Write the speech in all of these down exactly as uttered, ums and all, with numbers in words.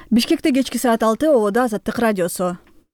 Бишкекте кечки саат алты ободо Азаттык радиосу.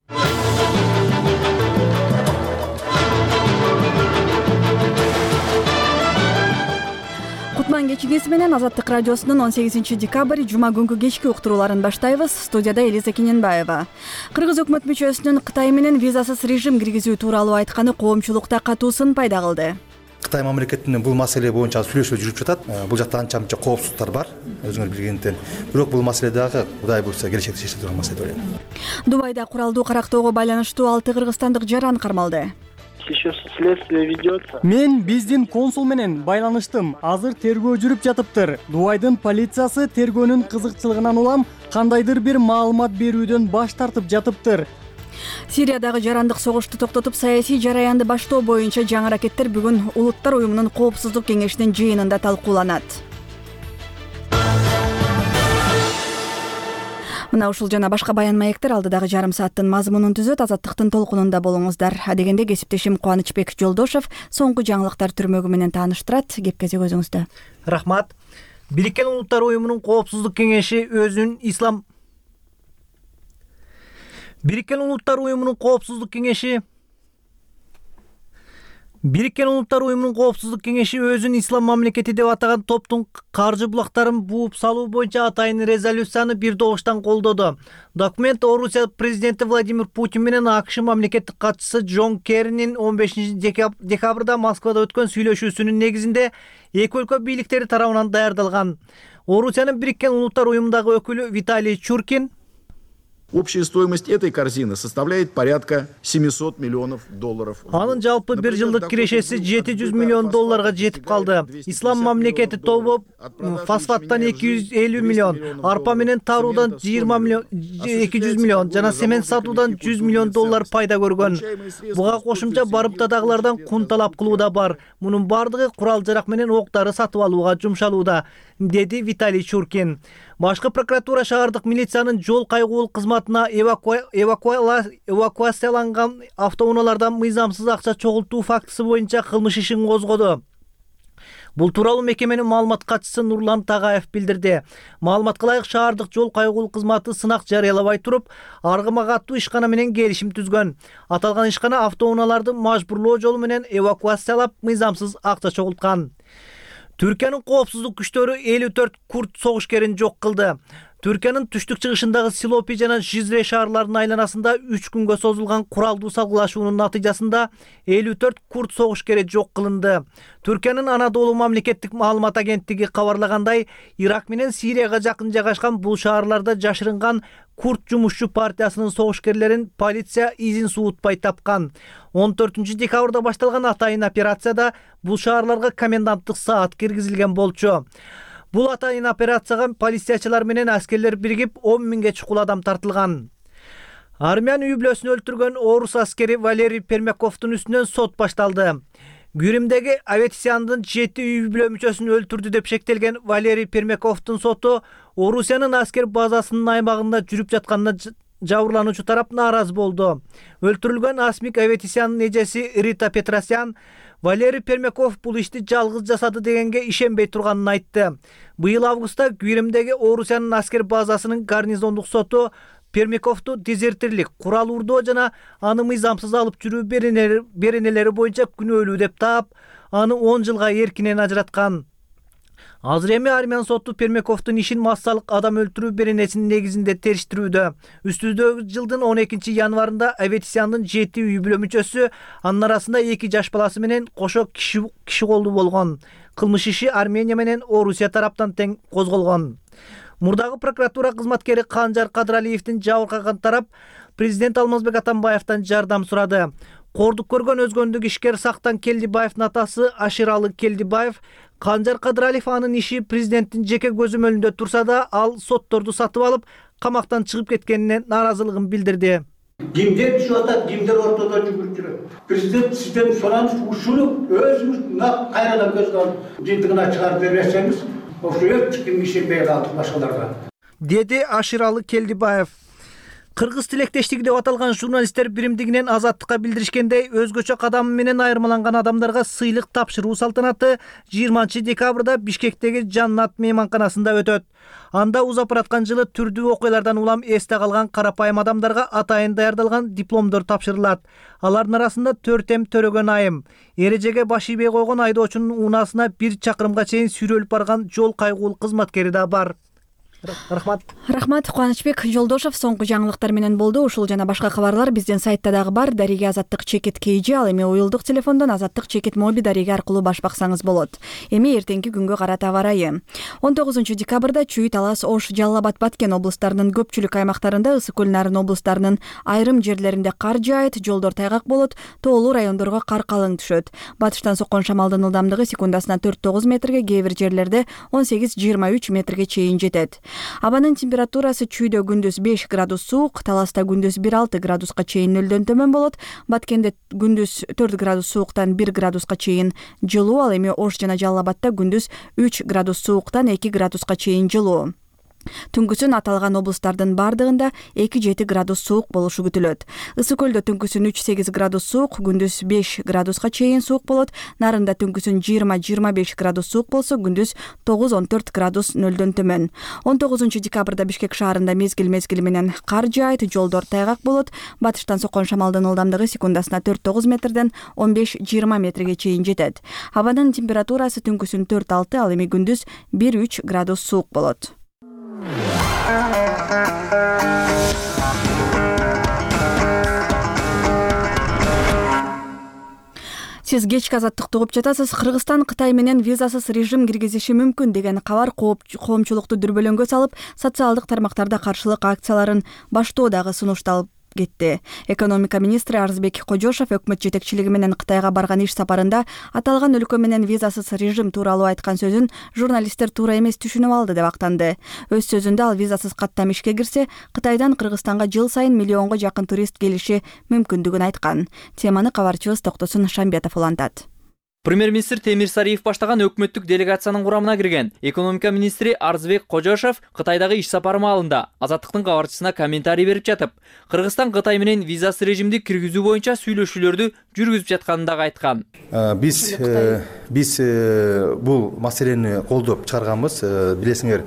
Кутман кечигиси менен Азаттык радиосунун он сегизинчи декабрь жума күнкү кечки уктурууларын баштайбыз. Студияда Элиза Кененбаева. Кыргыз өкмөт мүчөсүнүн Кытай менен визасыз режим киргизүү тууралуу айтканы коомчулукта катуусын пайда кылды. Кытай мамлекетинин бул маселе боюнча сүйлөшүү жүрүп жатат. Бул жакта анча мынча коопсуздуктар бар, өзүңөр билгенден. Бирок бул маселе дагы Кудай буйрса келечекте чечиле турган маселе деп ойлойм. Дубайда куралдуу карактоого байланыштуу алты кыргызстандык жаран кармалды. Еще следствие ведется. Мен биздин консул менен байланыштым. Азыр тергөө жүрүп жатыптыр. Дубайдын полициясы тергөөнүн кызыкчылыгынан улам кандайдыр бир маалымат берүүдөн баш тартып жатыптыр. Сириядагы жарандык согушту токтотуп саясий жараянды баштоо боюнча жаңы аракеттер бүгүн Улуттар уюмунун коопсуздук кеңешинин жыйынында талкууланат. Мына ушул жана башка баян маектер алдыдагы жарым сааттын мазмунун түзөт. Азаттыктын толкунунда болуңуздар. Адегенде кесиптешим Кубанычбек Жолдошов соңку жаңылыктар түрмөгү менен тааныштырат. Кепкезе өзүңүздө. Рахмат. Бириккен Улуттар уюмунун коопсуздук кеңеши өзүнүн ислам Бириккен Улуттар уюмунун коопсуздук кеңеши Бириккен Улуттар уюмунун коопсуздук кеңеши өзүн ислам мамлекети деп атаган топтун каржы булактарын бууп салуу боюнча атайын резолюцияны бир добуштан колдоду. Документ Орусия президенти Владимир Путин менен АКШ мамлекеттик катчысы Джон Керринин он бешинчи декабрда Москвада өткөн сүйлөшүүсүнүн негизинде эки өлкө бийликтери тарабынан даярдалган. Орусиянын Бириккен Улуттар уюмундагы өкүлү Виталий Чуркин: Общая стоимость этой корзины составляет порядка семьсот миллионов долларов. Анын жалпы бир жылдык кирешеси жети жүз миллион долларга жетип калды. Ислам мамлекети тобу фосфаттан эки жүз элүү миллион, арпа менен таруудан жыйырма миллион, эки жүз миллион жана семен сатуудан жүз миллион доллар пайда көргөн. Буга кошумча барымтадагылардан кун талап кылуу да бар. Мунун бардыгы курал-жарак менен октары сатып алууга жумшалууда, деди Виталий Чуркин. Башкы прокуратура шаардык милициянын жол кайгуул кызматына эвакуацияланган автоунаалардан мыйзамсыз акча чогултуу фактысы боюнча кылмыш ишин козгоду. Бул тууралуу мекеменин маалымат катчысы Нурлан Тагаев билдирди. Маалыматка ылайык, шаардык жол кайгуул кызматы сынак жарыялабай туруп, аргымак аттуу ишкана менен келишим түзгөн. Аталган ишкана автоунааларды мажбурлоо жолу менен эвакуациялап, мыйзамсыз акча чогулткан. Түркиянын коопсуздук күчтөрү элүү төрт курд согушкерин жок кылды. Түркиянын түштүк чыгышындагы Силопи жана Жизре шаарларынын айланасында үч күнгө созулган куралдуу салгылашуунун натыйжасында элүү төрт курд согушкери жок кылынды. Түркиянын Анадолу мамлекеттик маалымат агенттиги кабарлагандай, Ирак менен Сирияга жакын жайгашкан бул шаарларда жашырынган курд жумушчу партиясынын согушкерлерин полиция изин суутпай тапкан. он төртүнчү декабрда башталган атайын операцияда бул шаарларга коменданттык саат киргизилген болчу. Бул атайын операцияга полициячылар менен аскерлер биригип он миңге чукул адам тартылган. Армян үй бүлөсүн өлтүргөн орус аскери Валерий Пермяковдун үстүнөн сот башталды. Гүрүмдөгү Аветисяндын жети үй бүлө мүчөсүн өлтүрдү деп шектелген Валерий Пермяковдун соту Орусиянын аскер базасынын аймагында жүрүп жатканына жабырлануучу тарап нааразы болду. Өлтүрүлгөн Асмик Аветисяндын эжеси Рита Петросян Валерий Пермяков бул ишти жалгыз жасады дегенге ишенбей турганын айтты. Быйыл августта Гүрүмдөгү Орусиянын аскер базасынын гарнизондук соту Пермяковду дезертирлик, курал урдоо жана аны мыйзамсыз алып жүрүү беренелери боюнча күнөөлүү деп таап, аны он жылга эркинен ажыраткан. Азыр эми армян соту Пермяковдун ишин массалык адам өлтүрүү беренесинин негизинде териштирүүдө. Үстүздөгү жылдын он экинчи январында Аветисяндын жети үй бүлө мүчөсү, анын арасында эки жаш баласы менен кошо киши киши колду болгон. Кылмыш иши Армения менен Орусия тараптан тең козголгон. Мурдагы прокуратура кызматкери Канжар Кадралиевдин жабыркаган тарап президент Алмазбек Атамбаевден жардам сурады. Кордук көргөн өзгөндүк ишкер Сактан Келдибаевдин атасы Аширалы Келдибаев Канжар Кадралиев анын иши президенттин жеке көзөмөлүндө турса да, ал сотторду сатып алып, камактан чыгып кеткенине нааразылыгын билдирди. Кимдер түшүп атат, кимдер ортодо жүгүрүп жүрөт. Президент сизден суранып, ушуну өзүңүз нак кайрадан көзгө алып, жыйынтыгына чыгарып берсеңиз, ошо эч ким ишенбей калды башкаларга, деди Аширалы Келдибаев. Кыргыз тилектештиги деп аталган журналисттер биримдигинен Азаттыкка билдиришкендей, өзгөчө кадамы менен айырмаланган адамдарга сыйлык тапшыруу салтанаты жыйырманчы декабрда Бишкектеги Жаннат мейманканасында өтөт. Анда узап бараткан жылы түрдүү окуялардан улам эсте калган карапайым адамдарга атайын даярдалган дипломдор тапшырылат. Алардын арасында төртем төрөгөн айым, эрежеге баш ийбей койгон айдоочунун унаасына бир чакырымга чейин сүйрөлүп барган жол кайгуул кызматкери да бар. Рахмат. Рахмат, Кубанычбек Жолдошов соңку жаңылыктар менен болду. Ушул жана башка кабарлар биздин сайтта дагы бар. Дариге Азаттык чекит кейжи, ал эми уюлдук телефондон Азаттык чекит моби дариге аркылуу баш баксаңыз болот. Эми эртеңки күнгө карата аба ырайы. он тогузунчу декабрда Чүй, Талас, Ош, Жалал Абад, Баткен облустарынын көпчүлүк аймактарында, Ысык көл, Нарын облустарынын айрым жерлеринде кар жаайт, жолдор тайгак болот, тоолуу райондорго кар калың түшөт. Батыштан соккон шамалдын ылдамдыгы секундасына төрт тогуз метрге, кээ бир жерлерде он сегиз жыйырма үч метрге чейин жетет. Абанын температурасы Чүйдө күндүз беш градус суук, Таласта күндүз бир алты градуска чейин нөлдөн төмөн болот. Баткенде күндүз төрт градус сууктан бир градуска чейин жылуу, ал эми Ош жана Жалал Абадта күндүз үч градус сууктан эки градуска чейин жылуу. Түнкүсүн аталган облустардын бардыгында эки жети градус суук болушу күтүлөт. Ысык көлдө түнкүсүн үч сегиз градус суук, күндүз беш градуска чейин суук болот. Нарында түнкүсүн жыйырма жыйырма беш градус суук болсо, күндүз тогуз он төрт градус нөлдөн төмөн. он тогузунчу декабрда Бишкек шаарында мезгил мезгили менен кар жаайт, жолдор тайгак болот. Батыштан соккон шамалдын ылдамдыгы секундасына төрт тогуз метрден он беш жыйырма метрге чейин жетет. Абанын температурасы түнкүсүн төрт алты, ал эми күндүз бир үч градус суук болот. Сиз кечки Азаттыкты угуп жатасыз. Кыргызстан Кытай менен визасыз режим киргизиши мүмкүн деген кабар коомчулукту дүрбөлөңгө салып, социалдык тармактарда каршылык акцияларын баштоо дагы сунушталып кетти. Экономика министри Арзбек Кожошов өкмөт жетекчилиги менен Кытайга барган иш сапарында аталган өлкө менен визасыз режим тууралуу айткан сөзүн журналисттер туура эмес түшүнүп алды деп актанды. Өз сөзүндө ал визасыз каттам ишке кирсе, Кытайдан Кыргызстанга жыл сайын миллионго жакын турист келиши мүмкүндүгүн айткан. Теманы кабарчыбыз Токтосун Шамбетов улантат. Премьер-министр Темир Сариев баштаган өкмөттүк делегациянын курамына кирген экономика министри Арзбек Кожошов Кытайдагы иш сапары маалында Азаттыктын кабарчысына комментарий берип жатып, Кыргызстан Кытай менен визасыз режимди киргизүү боюнча сүйлөшүүлөрдү жүргүзүп жатканын дагы айткан. Биз биз бул маселени колдоп чыгарганбыз. Билесиңер,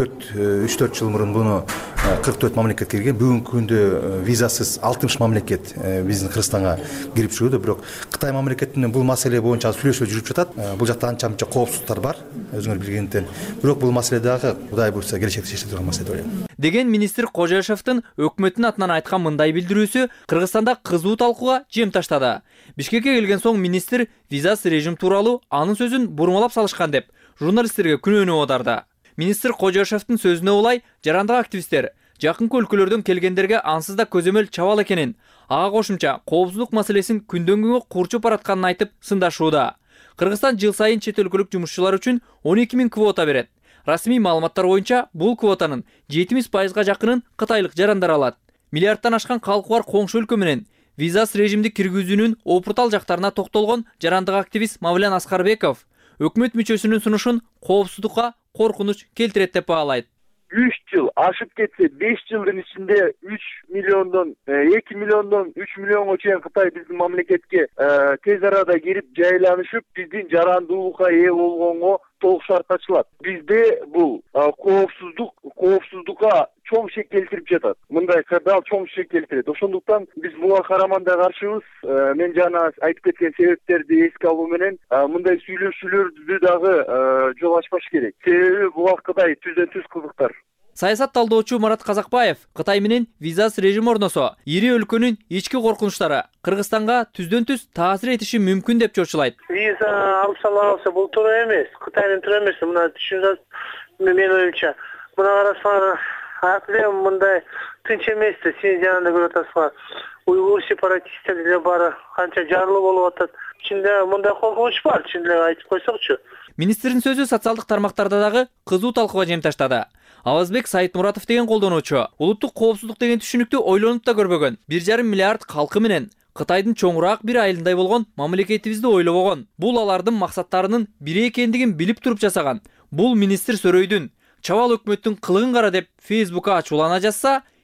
үч төрт жыл мурун буну кырк төрт мамлекет кирген. Бүгүнкү күндө визасыз алтымыш мамлекет биздин Кыргызстанга кирип жүрүүдө. Бирок Кытай мамлекетинин бул маселе боюнча сүйлөшүү жүрүп жатат. Бул жакта анча мынча коопсуздуктар бар, өзүңөр билгенден. Бирок бул маселе дагы Кудай буйрса келечекте чечиле турган маселе деп ойлойм. Деген министр Кожошовдун өкмөттүн атынан айткан мындай билдирүүсү Кыргызстанда кызуу талкууга жем таштады. Бишкекке келген соң министр визасыз режим тууралуу анын сөзүн бурмалап салышкан деп журналисттерге күнөөнү оодарды. Министр Кожошовдун сөзүнө улай жарандык активисттер жакынкы өлкөлөрдөн келгендерге ансыз да көзөмөл чабал экенин, ага кошумча коопсуздук маселесин күндөн күнгө курчуп баратканын айтып сындашууда. Кыргызстан жыл сайын чет өлкөлүк жумушчулар үчүн он эки миң квота берет. Расмий маалыматтар боюнча бул квотанын жетимиш пайызга жакынын кытайлык жарандар алат. Миллиардтан ашкан калкы бар коңшу өлкө менен визасыз режимди киргизүүнүн опуртал жактарына токтолгон жарандык активист Мавлян Аскарбеков өкмөт мүчөсүнүн сунушун коопсуздукка коркунуч келтирет деп баалайт. үч жыл ашып кетсе, беш жылдын ичинде үч миллиондон эки миллиондон үч миллионго чейин Кытай биздин мамлекетке тез арада кирип жайланышып, биздин жарандуулукка ээ болгонго толук шарт ачылат. Бизде бул коопсуздук коопсуздукка чоң шек келтирип жатат. Мындай кырдаал чоң шек келтирет. Ошондуктан биз буга караманда каршыбыз. Мен жана айтып кеткен себептерди эске алуу менен мындай сүйлөшүүлөрдү дагы жол ачпаш керек. Себеби буга Кытай түздөн түз кызыктар. Саясат талдоочу Марат Казакбаев Кытай менен визасыз режим орносо, ири өлкөнүн ички коркунучтары Кыргызстанга түздөн түз таасир этиши мүмкүн деп чочулайт. Виза алып салганса бул туура эмес. Кытайдын туура эмес. Мына түшүнөт, менин оюмча. Мына карасаңар, аклем мындай тынч эмес. Сен жанында көрүп атасыңар. Уйгур сепаратисттери деле бар, канча жарлуу болуп атат. Ичинде мындай коркунуч бар, ичинде айтып койсокчу. Министрдин сөзү социалдык тармактарда дагы кызуу талкууга жем таштады. Авазбек Сайтмуратов деген колдонуучу улуттук коопсуздук деген түшүнүктү ойлонуп да көрбөгөн. бир жарым миллиард калкы менен Кытайдын чоңураак бир айылындай болгон мамлекетибизди ойлобогон. Бул алардын максаттарынын бири экендигин билип туруп жасаган. Бул министр сөрөйдүн, чабал өкмөттүн кылыгын кара деп Фейсбукка ачуулана жазса,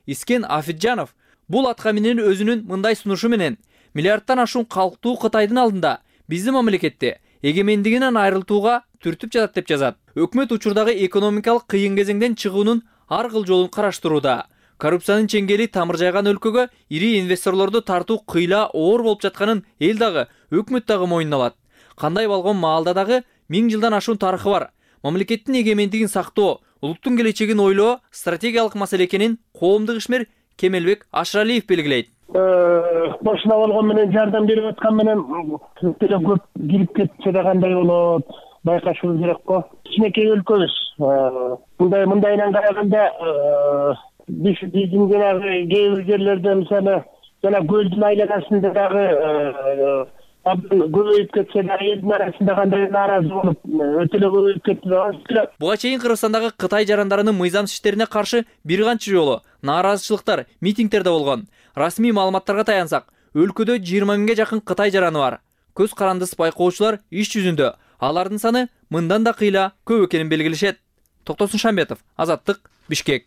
Искен Афиджанов бул атка менен өзүнүн мындай сунушу менен миллиардтан ашуун калктуу Кытайдын алдында биздин мамлекетти эгемендигинен айрылтууга түртүп жатат деп жазат. Өкмөт учурдагы экономикалык кыйын кезеңден чыгуунун ар кыл жолун караштырууда. Коррупциянын чеңгели тамыр жайган өлкөгө ири инвесторлорду тартуу кыйла оор болуп жатканын эл дагы, өкмөт дагы мойнуна алат. Кандай болгон маалда дагы миң жылдан ашуун тарыхы бар. Мамлекеттин эгемендигин сактоо, улуттун келечегин ойлоо стратегиялык маселе экенин коомдук ишмер Кемелбек Ашыралиев белгилейт. Башына болгон менен жардам берип аткан менен деле көп кирип кетсе да кандай болот, байкашыбыз керек го. Кичинекей өлкөбүз. Мындай мындайынан караганда биздин жанагы кээ бир жерлерде мисалы жана көлдүн айланасында дагы көбөйүп кетсе да элдин арасында кандай нааразы болуп өтө эле көбөйүп кетти. Буга чейин Кыргызстандагы Кытай жарандарынын мыйзамсыз иштерине каршы бир канча жолу нааразычылыктар, митингдер да болгон. Расмий маалыматтарга таянсак, өлкөдө жыйырма миңге жакын Кытай жараны бар. Көз карандысыз байкоочулар иш жүзүндө. Алардын саны мындан да кыйла көп экенин белгилешет. Токтосун Шамбетов, Азаттык, Бишкек.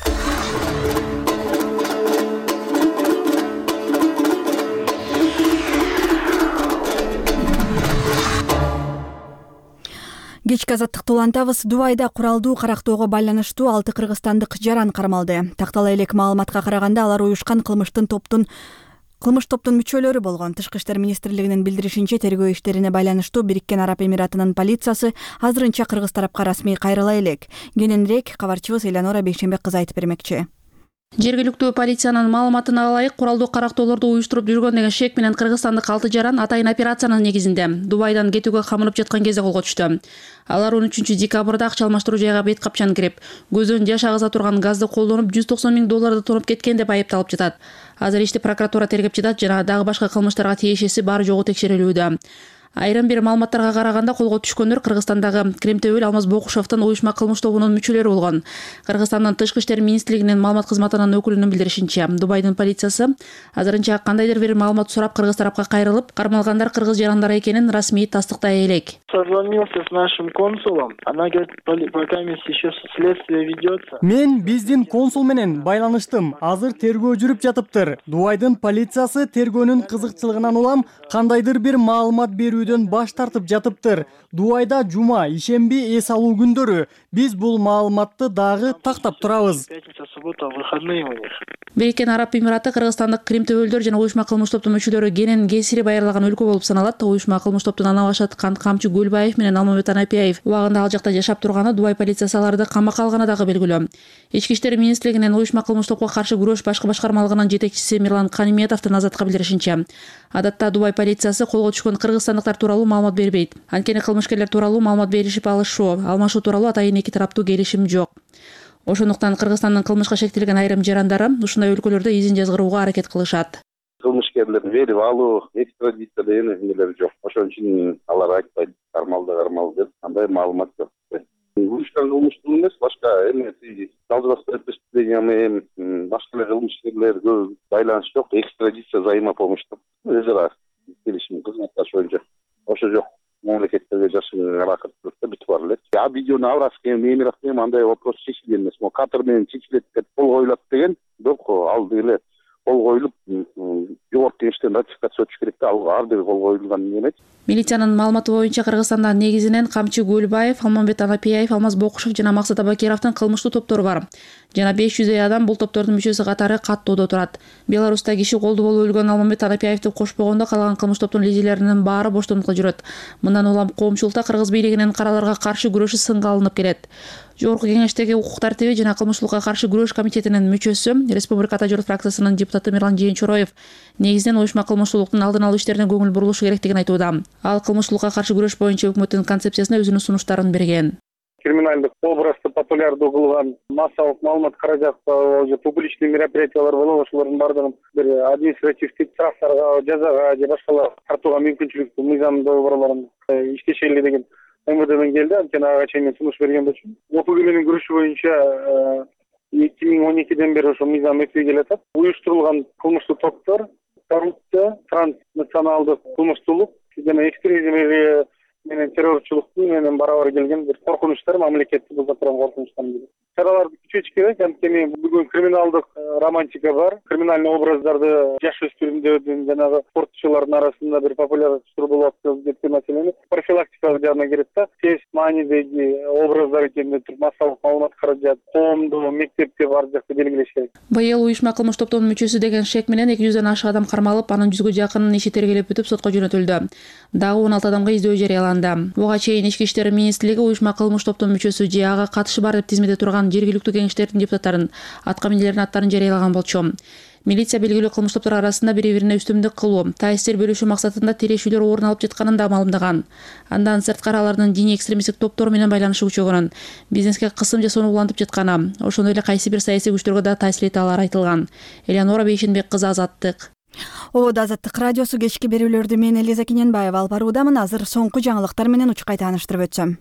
Кечки азаттыкты улантабыз. Дубайда куралдуу карактоого байланыштуу алты кыргызстандык жаран кармалды. Тактала элек маалыматка караганда алар уюшкан кылмыштын топтун кылмыш топтун мүчөлөрү болгон. Тышкы иштер министрлигинин билдиришинче, тергөө иштерине байланыштуу Бириккен Араб Эмиратынын полициясы азырынча кыргыз тарапка расмий кайрыла элек. Кененирээк кабарчыбыз Элянора Бейшембек кызы айтып бермекчи. Жергиликтүү полициянын маалыматына ылайык, куралдуу карактоолорду уюштуруп жүргөн деген шек менен кыргызстандык алты жаран атайын операциянын негизинде Дубайдан кетүүгө камынып жаткан кезде колго түштү. Алар он үчүнчү декабрда акча алмаштыруу жайга бет капчан кирип, көзөн жаш агыза турган газды колдонуп жүз токсон миң долларды тоноп кеткен деп айыпталып жатат. Азыр ишти прокуратура тергеп жатат жана дагы башка кылмыштарга тиешеси бар жогу текшерилүүдө. Айрым бир маалыматтарга караганда колго түшкөндөр Кыргызстандагы Кремтөбөл Алмаз Бокушевдин уюшма кылмыш тобунун мүчөлөрү болгон. Кыргызстандын Тышкы иштер министрлигинин маалымат кызматынын өкүлүнүн билдиришинче, Дубайдын полициясы азырынча кандайдыр бир маалымат сурап кыргыз тарапка кайрылып, кармалгандар кыргыз жарандары экенин расмий тастыктай элек. Созвонился с нашим консулом. Она говорит, пока еще следствие ведется. Мен биздин консул менен байланыштым. Азыр тергөө жүрүп жатыптыр. Дубайдын полициясы тергөөнүн кызыкчылыгынан улам кандайдыр бир маалымат берүүдөн баш тартып жатыптыр. Дубайда жума, ишемби, эс алуу күндөрү биз бул маалыматты дагы тактап турабыз. Бириккен Араб Эмираты Кыргызстандык Кремтөбөлдөр жана уюшма кылмыш топтун мүчөлөрү кенен кесири байырлаган өлкө болуп саналат. Уюшма кылмыш топтун ана башаткан Камчы Гөлбаев менен Алмамбет Анапиев убагында ал жакта жашап турганы, Дубай полициясы аларды камакка алганы дагы белгилүү. Ички иштер министрлигинин уюшма кылмыш топко каршы күрөш башкы башкармалыгынын жетекчиси Мирлан Каниметовдун Азатка билдиришинче, адатта Дубай полициясы колго түшкөн кыргызстандыктар тууралуу маалымат бербейт. Анткени кылмышкерлер тууралуу маалымат беришип алышуу, алмашуу тууралуу атайын эки тараптуу келишим жок. Ошондуктан Кыргызстандын кылмышка шектелген айрым жарандары ушундай өлкөлөрдө изин жазгырууга аракет кылышат. Кылмышкерлерди берип алуу, экстрадиция деген нелер жок. Ошон үчүн алар айтпайт, кармалды кармалды деп, андай маалымат жок. Уюшкан кылмыштуу эмес, башка эме жалгызбастуу преступление менен башка эле кылмышкерлерге байланыш жок. Экстрадиция, взаимопомощь өзү ара келишим кызматташ боюнча. Ошо жок. Мамлекеттерге жашыгы аракет кылып бүтүп бар эле. А видеону Авраскем, Эмиратскем андай вопрос чечилген эмес. Мо катыр менен чечилет деп кол коюлат деген, бирок ал деле кол коюлуп, жогорку кеңештен ратификация өтүш керек да, ал ар бир кол коюлган эмес. Милициянын маалыматы боюнча Кыргызстанда негизинен Камчы Гөлбаев, Алмамбет Анапиев, Алмаз Бокушев жана Максат Абакировдун кылмыштуу топтору бар. Жана беш жүздөй адам бул топтордун мүчөсү катары каттоодо турат. Беларуста киши колду болуп өлгөн Алмамбет Анапиевди кошпогондо калган кылмыш топтун лидерлеринин баары боштондукка жүрөт. Мындан улам коомчулукта кыргыз бийлигинин караларга каршы күрөшү сынга алынып келет. Жогорку кеңештеги укук тартиби жана кылмыштуулукка каршы күрөш комитетинин мүчөсү, Республика Ата журт фракциясынын депутаты Мирлан Жээнчороев негизинен уюшма кылмыштуулуктун алдын алуу иштерине көңүл бурулушу керектигин айтууда. Ал кылмыштуулукка каршы күрөш боюнча өкмөттүн концепциясына өзүнүн сунуштарын берген. Криминалдык образды популярдуу кылган массалык маалымат каражатка же публичный мероприятиялар болот, ошолордун баардыгын бир административдик штрафтарга, жазага же башкалар тартууга мүмкүнчүлүк мыйзам долбоорлорун иштешели деген МВДден келди. Анткени ага чейин сунуш берген болчумун. Окугу менен күрөшүү боюнча эки миң он экиден бери ошо мыйзам эсеге келатат. Уюштурулган кылмыштуу топтор, коррупция, транснационалдык кылмыштуулук жана экстремизмге менен террорчулуктун менен барабар келген бир коркунучтар, мамлекетти буза турган коркунучтар. Чараларды күчөтүш керек. Анткени бүгүн криминалдык романтика бар. Криминальный образдарды жаш өспүрүмдөрдүн жанагы спортчулардын арасында бир популярдуу болуп атат деп маселени профилактикалык жагына кирет да. Тез маанидеги образдар экенин туруп массалык маалымат каражат, коомдо, мектепте бар жакта белгилеш керек. Быйыл уюшма кылмыш топтонун мүчөсү деген шек менен эки жүздөн ашык адам кармалып, анын жүзгө жакын иши тергелеп бүтүп сотко жөнөтүлдү. Дагы он алты адамга издөө жарыяланды. Буга чейин Ички иштер министрлиги уюшма кылмыш топтонун мүчөсү же ага катышы бар деп тизмеде турган жергиликтүү кеңештердин депутаттарын, аткаминерлердин аттарын жарыялаган болчу. Милиция белгилүү кылмыш топтор арасында бири-бирине үстүмдүк кылуу, таасир бөлүшүү максатында тирешүүлөр орун алып жатканын да маалымдаган. Андан сырткары алардын диний экстремисттик топтор менен байланышы күчөгөнүн, бизнеске кысым жасоону улантып жатканы, ошондой эле кайсы бир саясий күчтөргө да таасир эте алары айтылган. Элеонора Бейшенбек кызы, Азаттык. Ободо Азаттык радиосу кечки берүүлөрдү мен Элиза Кененбаева алып баруудамын. Азыр соңку жаңылыктар менен учкай тааныштырып өтсөм.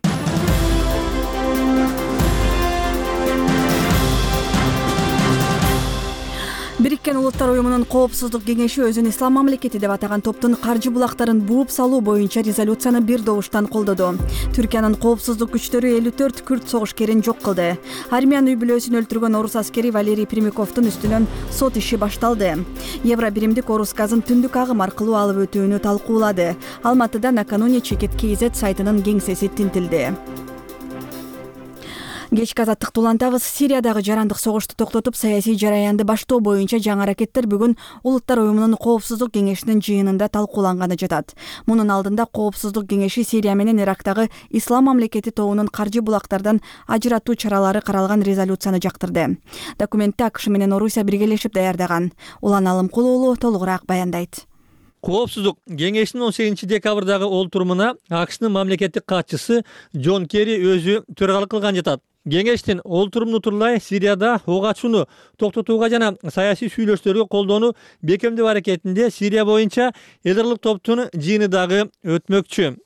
Бириккен Улуттар уюмунун коопсуздук кеңеши өзүн ислам мамлекети деп атаган топтун каржы булактарын бууп салуу боюнча резолюцияны бир добуштан колдоду. Түркиянын коопсуздук күчтөрү элүү төрт күрд согушкерин жок кылды. Армиянын үй бүлөсүн өлтүргөн орус аскери Валерий Примаковдун үстүнөн сот иши башталды. Евро биримдик орус газын түндүк агым аркылуу алып өтүүнү талкуулады. Алматыда накануне Чекит кз сайтынын кеңсеси тинтилди. Кечки азаттыкты улантабыз. Сириядагы жарандык согушту токтотуп, саясий жараянды баштоо боюнча жаңы аракеттер бүгүн Улуттар уюмунун коопсуздук кеңешинин жыйынында талкууланганы жатат. Мунун алдында коопсуздук кеңеши Сирия менен Ирактагы ислам мамлекети тобунун каржы булактардан ажыратуу чаралары каралган резолюцияны жактырды. Документти АКШ менен Орусия биргелешип даярдаган. Улан Алымкулуулу толугураак баяндайт. Коопсуздук кеңешинин он сегизинчи декабрдагы олтурумуна АКШнын мамлекеттик катчысы Джон Керри өзү төралык кылган жатат. Кеңештин олтурумун утурлай Сирияда ок ачууну токтотууга жана саясий сүйлөшүүлөргө колдоону бекемдөө аракетинде Сирия боюнча элдерлик топтун жыйыны дагы өтмөкчү.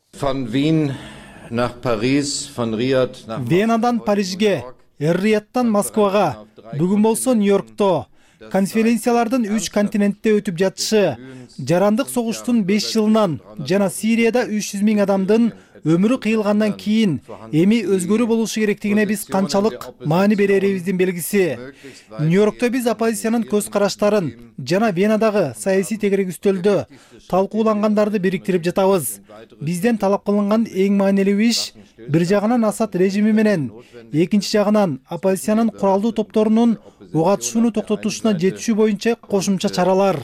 Венадан Парижге, Эр-Рияттан Москвага, бүгүн болсо Нью-Йоркто конференциялардын үч континентте өтүп жатышы, жарандык согуштун беш жылынан жана Сирияда үч жүз миң адамдын өмүрү кыйылгандан кийин эми өзгөрүү болушу керектигине биз канчалык маани берерибиздин белгиси. Нью-Йоркто биз оппозициянын көз караштарын жана Венадагы саясий тегерек үстөлдө талкуулангандарды бириктирип жатабыз. Бизден талап кылынган эң маанилүү иш бир жагынан Асад режими менен, экинчи жагынан оппозициянын куралдуу топторунун ок атышууну токтотушуна жетишүү боюнча кошумча чаралар.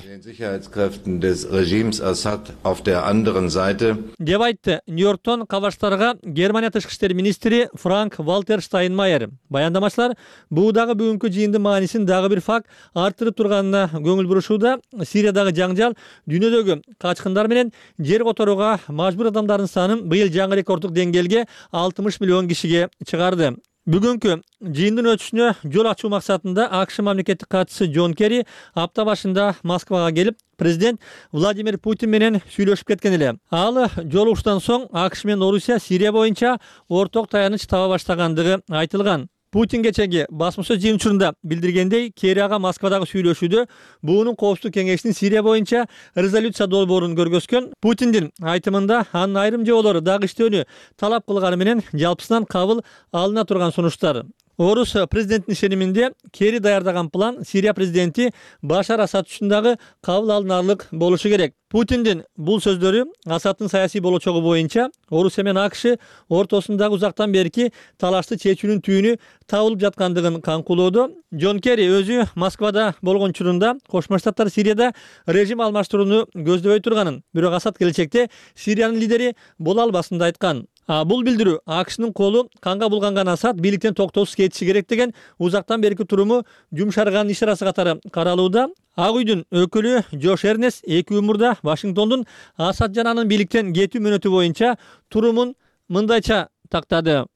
Деп айтты Нью-Йорктон кабаштарга Германия тышкы иштер министри Франк Вальтер Штайнмайер. Баяндамачылар бул дагы бүгүнкү жыйындын маанисин дагы бир факт арттырып турганына көңүл бурушууда. Сириядагы жаңжал дүйнөдөгү качкындар менен жер которууга мажбур адамдардын санын быйыл жаңы рекорддук деңгээлге алтымыш миллион кишиге чыгарды. Бүгүнкү жыйындын өтүшүнө жол ачуу максатында АКШ мамлекеттик катчысы Джон Керри апта башында Москвага келип, президент Владимир Путин менен сүйлөшүп кеткен эле. Ал жолугуштан соң АКШ менен Орусия Сирия боюнча орток таяныч таба баштагандыгы айтылган. Путин кечеги басма сөз жыйын учурунда билдиргендей, Керри ага Москвадагы сүйлөшүүдө буунун коопсуздук кеңешинин Сирия боюнча резолюция долбоорун көргөзгөн. Путиндин айтымында анын айрым жоболору дагы иштөөнү талап кылганы менен жалпысынан кабыл алына турган сунуштар. Орус президентинин ишениминде Керри даярдаган план Сирия президенти Башар Асад үчүн дагы кабыл алынарлык болушу керек. Путиндин бул сөздөрү Асадтын саясий болочогу боюнча Орусия менен АКШ ортосундагы узактан берки талашты чечүүнүн түйүнү табылып жаткандыгын каңкулоодо. Джон Керри өзү Москвада болгон учурунда Кошмо Штаттар Сирияда режим алмаштырууну көздөбөй турганын, бирок Асад келечекте Сириянын лидери боло албасын да айткан. А бул билдирүү АКШнын колу канга булганган Асад бийликтен токтоосуз кетиши керек деген узактан берки туруму жумшарган ишарасы катары каралууда. Ак үйдүн өкүлү Джош Эрнес эки күн мурда Вашингтондун Асад жана анын бийликтен кетүү мөөнөтү боюнча турумун мындайча тактады.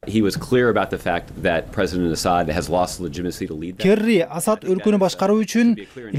Керри Асад өлкөнү башкаруу үчүн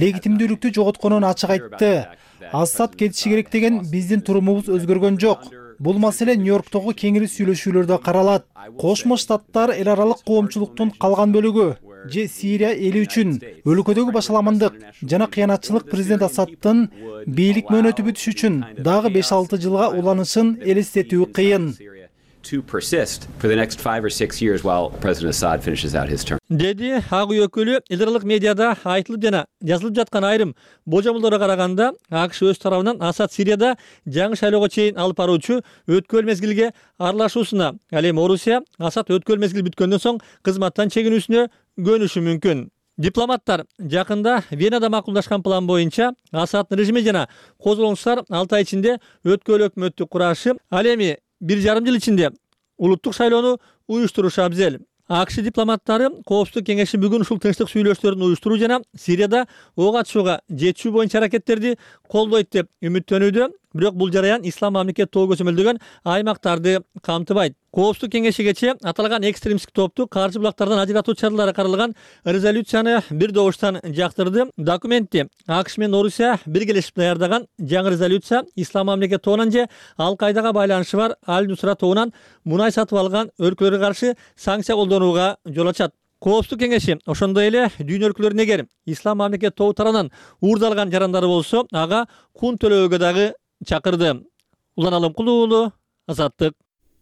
легитимдүүлүктү жоготконун ачык айтты. Асад кетиши керек деген биздин турумубуз өзгөргөн жок. Бул маселе Нью-Йорктогу кеңири сүйлөшүүлөрдө каралат. Кошмо Штаттар эл аралык коомчулуктун калган бөлүгү же Сирия эли үчүн өлкөдөгү башаламандык жана кыянатчылык президент Асадтын бийлик мөөнөтү бүтүш үчүн дагы беш алты жылга уланышын элестетүү кыйын. To persist for the next five or six years while President Assad finishes out his term. Деди ак үй өкүлү эл аралык медиада айтылып жана жазылып жаткан айрым болжомдорго караганда АКШ өз тарабынан Асад Сирияда жаңы шайлоого чейин алып баруучу өткөл мезгилге аралашуусуна, ал эми Орусия Асад өткөл мезгил бүткөндөн соң кызматтан чегинүүсүнө көнүшү мүмкүн. Дипломаттар жакында Венада макулдашкан план боюнча Асаддын режими жана козголоңчулар алты ай ичинде өткөл өкмөттү курашы, ал эми бир жарым жыл ичинде улуттук шайлоону уюштурушу абзел. АКШ дипломаттары Коопсуздук кеңеши бүгүн ушул тынчтык сүйлөшүүлөрүн уюштуруу жана Сирияда ок атышууга жетишүү боюнча аракеттерди колдойт деп үмүттөнүүдө, бирок бул жараян ислам мамлекет тобу көзөмөлдөгөн аймактарды камтыбайт. Коопсуздук кеңешигече аталган экстремисттик топту каржы булактардан ажыратуу чаралары каралган резолюцияны бир добуштан жактырды. Документти АКШ менен Орусия биргелешип даярдаган жаңы резолюция ислам мамлекет тобунан же Ал-Кайдага байланышы бар Аль-Нусра тобунан мунай сатып алган өлкөлөргө каршы санкция колдонууга жол ачат. Коопсуздук кеңеши ошондой эле дүйнө өлкөлөрүнө эгер ислам мамлекет тобу тарабынан уурдалган жарандары болсо, ага кун төлөөгө дагы чакырды. Улан Алымкулуу уулу, Азаттык.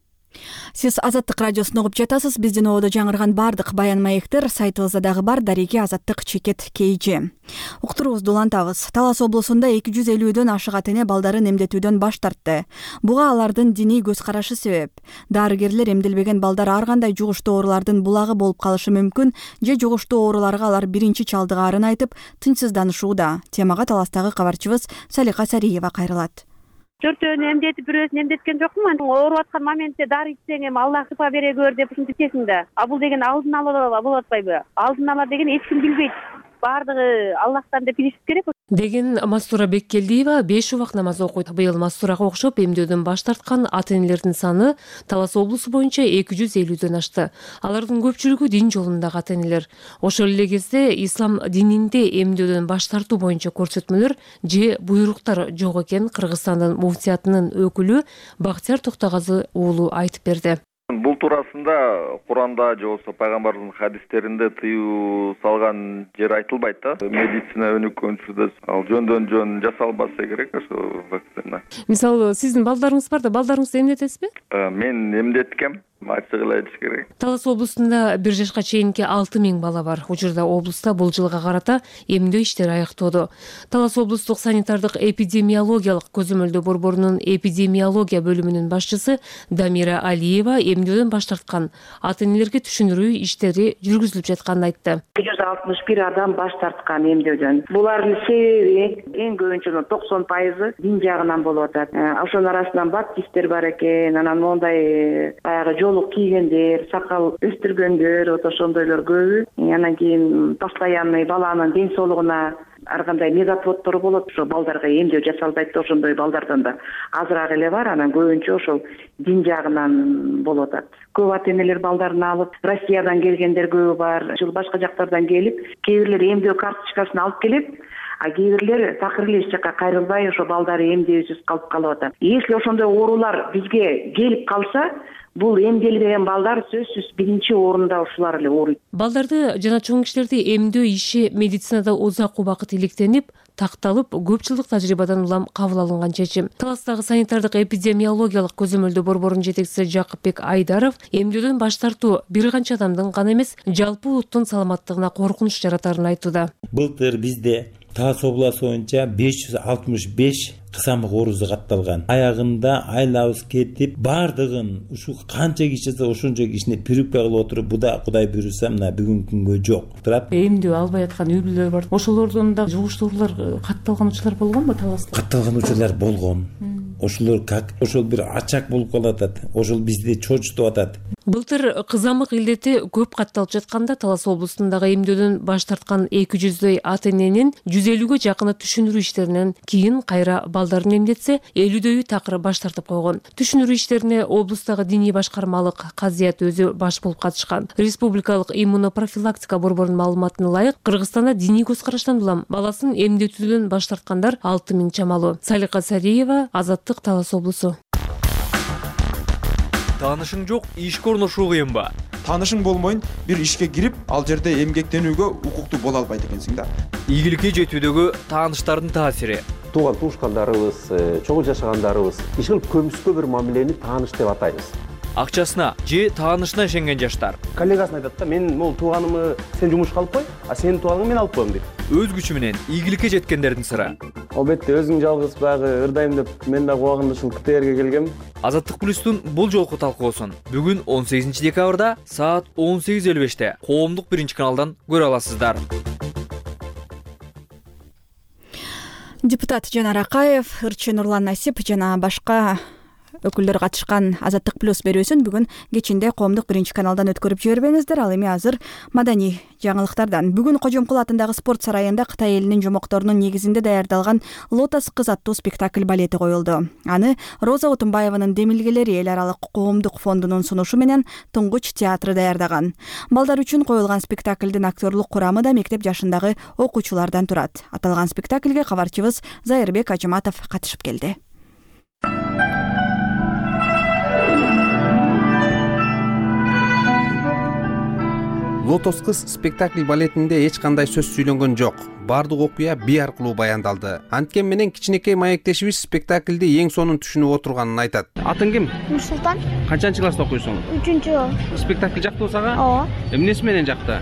Сиз Азаттык радиосун угуп жатасыз. Биздин ободо жаңырган бардык баян маектер сайтыбызда дагы бар. Дареги Азаттык чекет кейжи. Уктуруубузду улантабыз. Талас облусунда эки жүз элүүдөн ашык ата эне балдарын эмдетүүдөн баш тартты. Буга алардын диний көз карашы себеп. Дарыгерлер эмделбеген балдар ар кандай жугуштуу оорулардын булагы болуп калышы мүмкүн, же жугуштуу ооруларга алар биринчи чалдыгаарын айтып, тынчсызданышууда. Темага таластагы кабарчыбыз Салика Сариева кайрылат. Төртөөнү эмдетип, бирөөсүн эмдеткен жокмун. Ооруп аткан моментте дары ичсең эми Аллах шифа бере көр деп ушинтип ичесиң да. А бул деген алдын ала болуп атпайбы? Алдын ала деген эч ким билбейт. Бардыгы Аллахтан деп билишип керек. Деген Мастура Беккелдиева беш убак намаз окуйт. Быйыл Мастурага окшоп эмдөөдөн баш тарткан ата энелердин саны Талас облусу боюнча эки жүз элүүдөн ашты. Алардын көпчүлүгү дин жолундагы ата энелер. Ошол эле кезде ислам дининде эмдөөдөн баш тартуу боюнча көрсөтмөлөр же буйруктар жок экен Кыргызстандын муфтиятынын өкүлү Бактияр Токтогазы уулу айтып берди. Бул туурасында Куранда же болбосо пайгамбардын хадистеринде тыюу салган жер айтылбайт да. Медицина өнүккөнчүдө ал жөндөн жөн жасалбаса керек ошо вакцина. Мисалы, сиздин балдарыңыз бар да, балдарыңызды эмдетесизби? Мен эмдеткем. Ачык эле айтыш керек. Талас облусунда бир жашка чейинки алты миң бала бар. Учурда облуста бул жылга карата эмдөө иштери аяктоодо. Талас облустук санитардык эпидемиологиялык көзөмөлдөө борборунун эпидемиология бөлүмүнүн башчысы Дамира Алиева эмдөөдөн баш тарткан ата энелерге түшүндүрүү иштери жүргүзүлүп жатканын айтты. эки жүз алтымыш бир адам баш тарткан эмдөөдөн. Булардын себеби эң көбүнчө токсон пайызы дин жагынан болуп атат. Ошонун арасынан баптисттер бар экен, анан мондай баягы жолук кийгендер, сакал өстүргөндөр, вот ошондойлор көбү. Анан кийин постоянный баланын ден соолугуна ар кандай медотводдор болот. Ошо балдарга эмдөө жасалбайт да, ошондой балдардан да азыраак эле бар. Анан көбүнчө ошол дин жагынан болуп атат. Көп ата энелер балдарын алып, Россиядан келгендер көбү бар, башка жактардан келип, кээ бирлер эмдөө карточкасын алып келет. А кээ бирлер такыр эле эч жакка кайрылбай ошо балдары эмдөөсүз калып калып атат. Если ошондой оорулар бизге келип калса, бул эмделбеген балдар сөзсүз биринчи орунда ушулар эле ооруйт. Балдарды жана чоң кишилерди эмдөө иши медицинада узак убакыт иликтенип, такталып, көп жылдык тажрыйбадан улам кабыл алынган чечим. Таластагы санитардык эпидемиологиялык көзөмөлдөө борборунун жетекчиси Жакыпбек Айдаров эмдөөдөн баш тартуу бир канча адамдын гана эмес, жалпы улуттун саламаттыгына коркунуч жаратарын айтууда. Былтыр бизде Талас облусу боюнча беш жүз алтымыш беш кысамык оорусу катталган. Аягында айлабыз кетип, бардыгын ушу канча киши ошончо кишини пирүкпай кылып отуруп, буда Кудай буйруса мына бүгүнкү күнгө жок. Турат. Эмдөө албай аткан үй бүлөлөр бар. Ошолордон да жугуштуу оорулар катталган учурлар болгонбу Таласта? Катталган учурлар болгон. Ошолор как ошол бир ачак болуп калат. Ошол бизди чочутуп атат. Былтыр кызамык илдети көп катталып жатканда Талас облусундагы эмдөөдөн баш тарткан эки жүздөй ата эненин жүз элүүгө жакыны түшүндүрүү иштеринен кийин кайра балдарын эмдетсе, элүүдөйү такыр баш тартып койгон. Түшүндүрүү иштерине облустагы диний башкармалык казыят өзү баш болуп катышкан. Республикалык иммунопрофилактика борборунун маалыматына ылайык, Кыргызстанда диний көз караштан улам баласын эмдетүүдөн баш тарткандар алты миң чамалуу. Салика Сариева, Азаттык, Талас облусу. таанышың жок ишке орношуу кыйынбы? Таанышың болмойын бир ишке кирип, ал жерде эмгектенүүгө укуктуу боло албайт экенсиң да. Ийгиликке жетүүдөгү тааныштардын таасири. Тууган туушкандарыбыз, чогуу жашагандарыбыз иш кылып көмүскө бир мамилени тааныш деп атайбыз. Акчасына же таанышына ишенген жаштар. Коллегасына айтат да, мен могул тууганымы сен жумушка алып кой, а сенин тууганыңды мен алып коем дейт. Өз күчү менен ийгиликке жеткендердин сыры. Албетте өзүң жалгыз баягы ырдайм деп мен дагы убагында ушул КТРге келгем. Азаттык плюстун бул жолку талкуусун бүгүн он сегизинчи декабрда саат он сегиз элүү беште коомдук биринчи каналдан көрө аласыздар. Депутат Жанар Акаев, ырчы Нурлан Насип жана башка өкүлдөр катышкан Азаттык плюс берүүсүн бүгүн кечинде коомдук биринчи каналдан өткөрүп жибербеңиздер. Ал эми азыр маданий жаңылыктардан. Бүгүн Кожомкул атындагы спорт сарайында Кытай элинин жомокторунун негизинде даярдалган Лотос кыз аттуу спектакль балети коюлду. Аны Роза Отунбаеванын Демилгелери эл аралык коомдук фондунун сунушу менен Туңгуч театры даярдаган. Балдар үчүн коюлган спектаклдин актерлук курамы да мектеп жашындагы окуучулардан турат. Аталган спектакльге кабарчыбыз Зайырбек Ажыматов катышып келди. Лотос кыз спектакль балетинде эч кандай сөз сүйлөнгөн жок. Бардык окуя бий аркылуу баяндалды. Анткен менен кичинекей маектешибиз спектакльди эң сонун түшүнүп отурганын айтат. Атың ким? Нурсултан. Канчанчы класста окуйсуң? үчүнчү. Спектакль жактыбы сага? Ооба. Эмнеси менен жакты?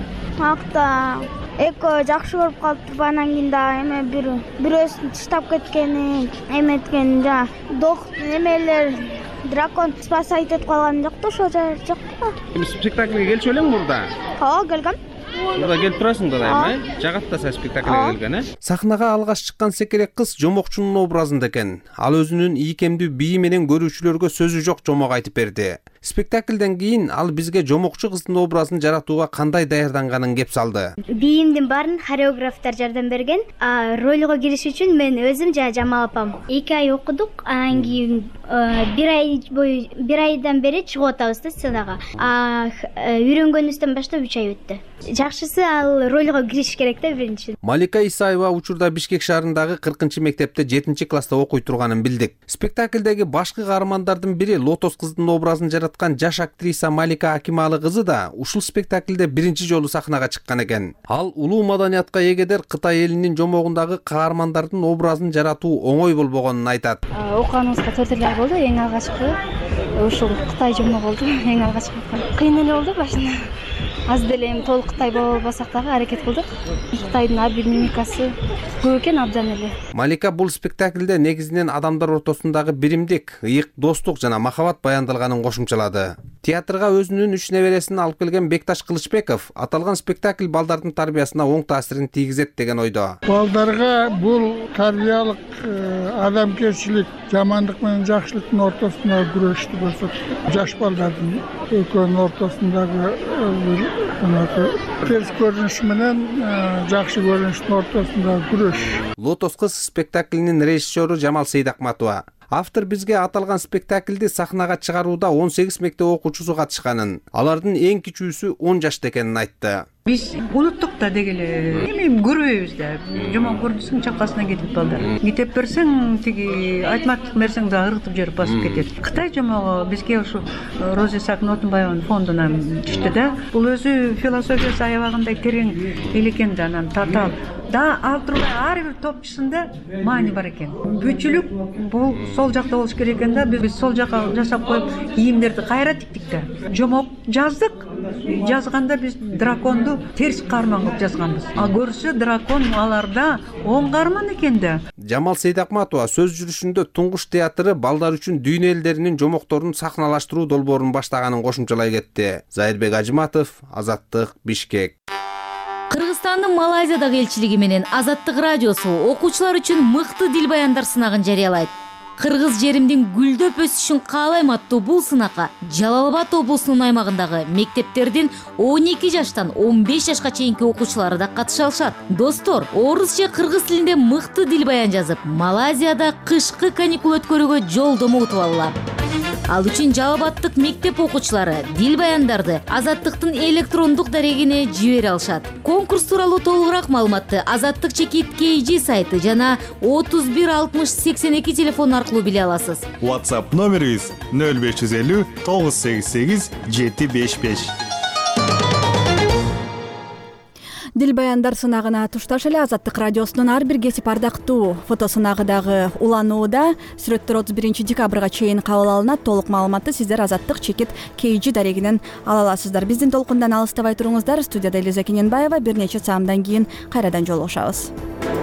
Акта эко жакшы көрүп калыптыр, анан кийин да эме бир бирөөсүн тыштап кеткени, эметкен да док эмелер дракон спасать этип калган жок да, ошо жок. Эми спектакльге келчү белең мурда? Ооба, келгем. Мурда келип турасың да дайым, э? Жагат да сен спектакльге келген, э? Сахнага алгаш чыккан секерек кыз жомокчунун образында экен. Ал өзүнүн ийкемдүү бийи менен көрүүчүлөргө сөзү жок жомок айтып берди. Спектакльден кийин ал бизге жомокчу кыздын образын жаратууга кандай даярданганын кеп салды. Бийимдин баарын хореографтар жардам берген. А ролго кириш үчүн мен өзүм жана Жамал апам эки ай окудук. Анан кийин бир ай бою бир айдан бери чыгып атабыз да сценага. А үйрөнгөнүбүздөн баштап үч ай өттү. Жакшысы ал ролго кириш керек да биринчи. Малика Исаева учурда Бишкек шаарындагы кыркынчы мектепте жетинчи класста окуй турганын билдик. Спектакльдеги башкы каармандардын бири Лотос кыздын образын жараткан жаш актриса Малика Акималы кызы да ушул спектакльде биринчи жолу сахнага чыккан экен. Ал улуу маданиятка эгедер Кытай элинин жомогундагы каармандардын образын жаратуу оңой болбогонун айтат. Окуганыбызга төрт ай болду, эң алгачкы ушул Кытай жомогу болду, эң алгачкы. Кыйын эле болду башында. Аз деле эми толук Кытай боло албасак дагы аракет кылдык. Кытайдын ар бир мимикасы көп экен, абдан эле. Малика бул спектакльде негизинен адамдар ортосундагы биримдик, ыйык достук жана махабат баяндалганын кошумчалады. Театрга өзүнүн үч небересин алып келген Бекташ Кылычбеков аталган спектакль балдардын тарбиясына оң таасирин тийгизет деген ойдо. Балдарга бул тарбиялык адамгерчилик, жамандык менен жакшылыктын ортосунда күрөштү көрсөттү. Жаш балдардын экөөнүн ортосундагы терс көрүнүш менен жакшы көрүнүштүн ортосундагы күрөш. Лотос кыз спектаклинин режиссеру Жамал Сейдакматова. Автор бизге аталган спектакльди сахнага чыгарууда он сегиз мектеп окуучусу катышканын, алардын эң кичүүсү он жашта экенин айтты. Биз унуттук да дегеле. Эми көрбөйбүз да. Жомок көрдүсүң чакасына кетип балдар. Кетип берсең, тиги айтмактык берсең да ыргытып жиберип басып кетет. Кытай жомогу бизге ушу Роза Отунбаеванын фондунан түштү да. Бул өзү философиясы аябагындай терең эл экен да, анан татаал. Да, ал тургай ар бир топчусунда маани бар экен. Бүчүлүк бул сол жакта болуш керек экен да. Биз сол жака жасап коюп, кийимдерди кайра тиктик да. Жомок жаздык. Жазганда биз драконду терс каарман кылып жазганбыз. А көрсө дракон аларда оң каарман экен да. Жамал Сейдакматова сөз жүрүшүндө Туңгуч театры балдар үчүн дүйнө элдеринин жомокторун сахналаштыруу долбоорун баштаганын кошумчалай кетти. Зайырбек Ажыматов, Азаттык, Бишкек. Кыргызстандын Малайзиядагы элчилиги менен Азаттык радиосу окуучулар үчүн мыкты дил баяндар сынагын жарыялайт. Кыргыз жеримдин гүлдөп өсүшүн каалайм аттуу бул сынакка Жалал Абад облусунун аймагындагы мектептердин он эки жаштан он беш жашка чейинки окуучулары да катыша алышат. Достор, орус же кыргыз тилинде мыкты дил баян жазып, Малайзияда кышкы каникул өткөрүүгө жолдомо утуп алгыла. Ал үчүн Жалал Абадтык мектеп окуучулары дил баяндарды Азаттыктын электрондук дарегине жибере алышат. Конкурс тууралуу толугураак маалыматты Азаттык чекит кей джи сайты жана отуз бир алтымыш сексен эки телефон аркылуу биле аласыз. WhatsApp номерибиз нөл беш жүз элүү тогуз сегиз сегиз жети беш беш. Дил баяндар сынагына тушташ эле Азаттык радиосунун ар бир кесип ардактуу фото сынагы дагы уланууда. Сүрөттөр отуз биринчи декабрга чейин кабыл алынат. Толук маалыматты сиздер Азаттык чекит кей джи дарегинен ала аласыздар. Биздин толкундан алыстабай туруңуздар. Студияда Элиза Кененбаева. Бир нече саамдан кийин кайрадан жолугушабыз.